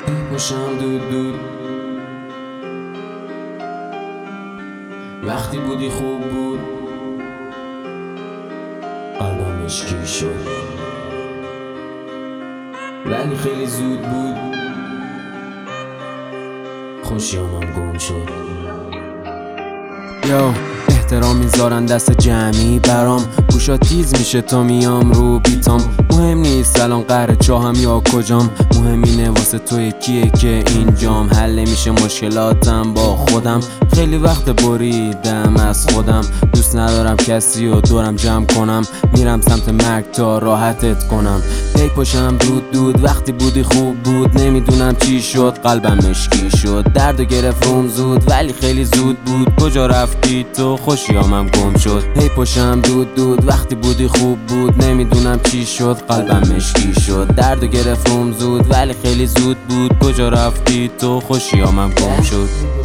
پشم دود وقتی بودی خوب بود، قلبم مشکی شد ولی خیلی زود بود، خوشیامم گم شد. یو احترام میذارن دست جمعی برام، گوشا تیز میشه تا میام رو بیتام. مهم نیست الان قهر چاهم یا کجام، مهم اینه واسه تو کیه که اینجام. حل میشه مشکلاتم با خودم، خیلی وقت بریدم از خودم. دوست ندارم کسی رو دورم جمع کنم، میرم سمت مرگ تا راحتت کنم. هی پشم دود وقتی بودی خوب بود، نمیدونم چی شد قلبم مشکی شد. دردو گرفت روم زود ولی خیلی زود بود، کجا رفتی تو خوشیامم گم شد. هی پشم دود وقتی بودی خوب بود، نمیدونم چی شد قلبم مشکی شد. دردو گرفت روم زود ولی خیلی زود بود، کجا رفتی تو خوشیامم گم شد.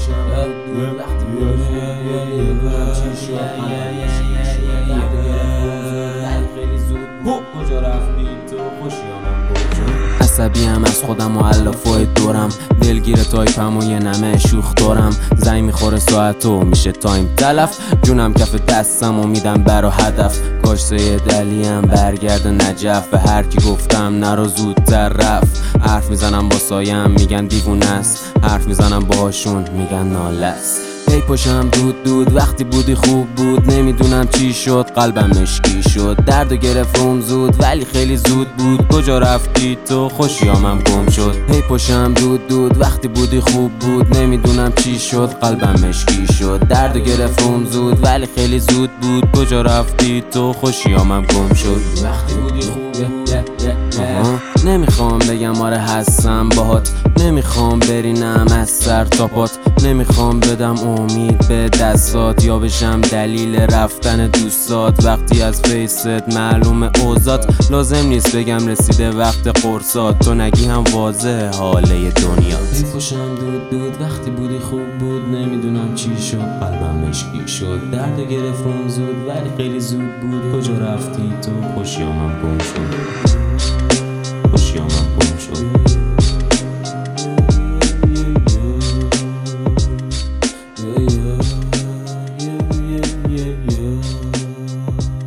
عصبیم از خودم و علافای دورم، دلگیر تایپم و یه نمه شوخ دارم. زنگ میخوره ساعت و میشه تایم تلف، جونم کف دستم و میدم برا هدف. کاش سید علیم برگرد نجف، به هر کی گفتم نرو زودتر رفت. حرف میزنم با سایم میگن دیوونه است، حرف میزنم باهاشون میگن ناله است. هی پشم دود وقتی بودی خوب بود، نمیدونم چی شد قلبم مشکی شد. دردو گرفت روم زود ولی خیلی زود بود، کجا رفتی تو خوشیامم گم شد. هی پشم دود وقتی بودی خوب بود، نمیدونم چی شد قلبم مشکی شد. دردو گرفت روم زود ولی خیلی زود بود، کجا رفتی تو خوشیامم گم شد. وقتی بودی خوب نمیخوام بگم آره هستم باهات، نمیخوام برینم از سر تا پات، نمیخوام بدم امید به دستات یا بشم دلیل رفتن دوستات. وقتی از فیست معلوم اوضاعت، لازم نیست بگم رسیده وقت قرصات، تو نگی هم واضحه حاله دنیات. هی پشم دود وقتی بودی خوب بود، نمیدونم چی شد قلبم مشکی شد. درد گرفت روم زود ولی خیلی زود بود، کجا رفتی تو خوشیامم گم شد. خوشیامم گم شد.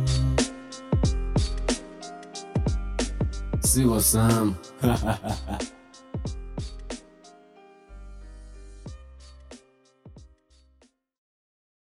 سی واسم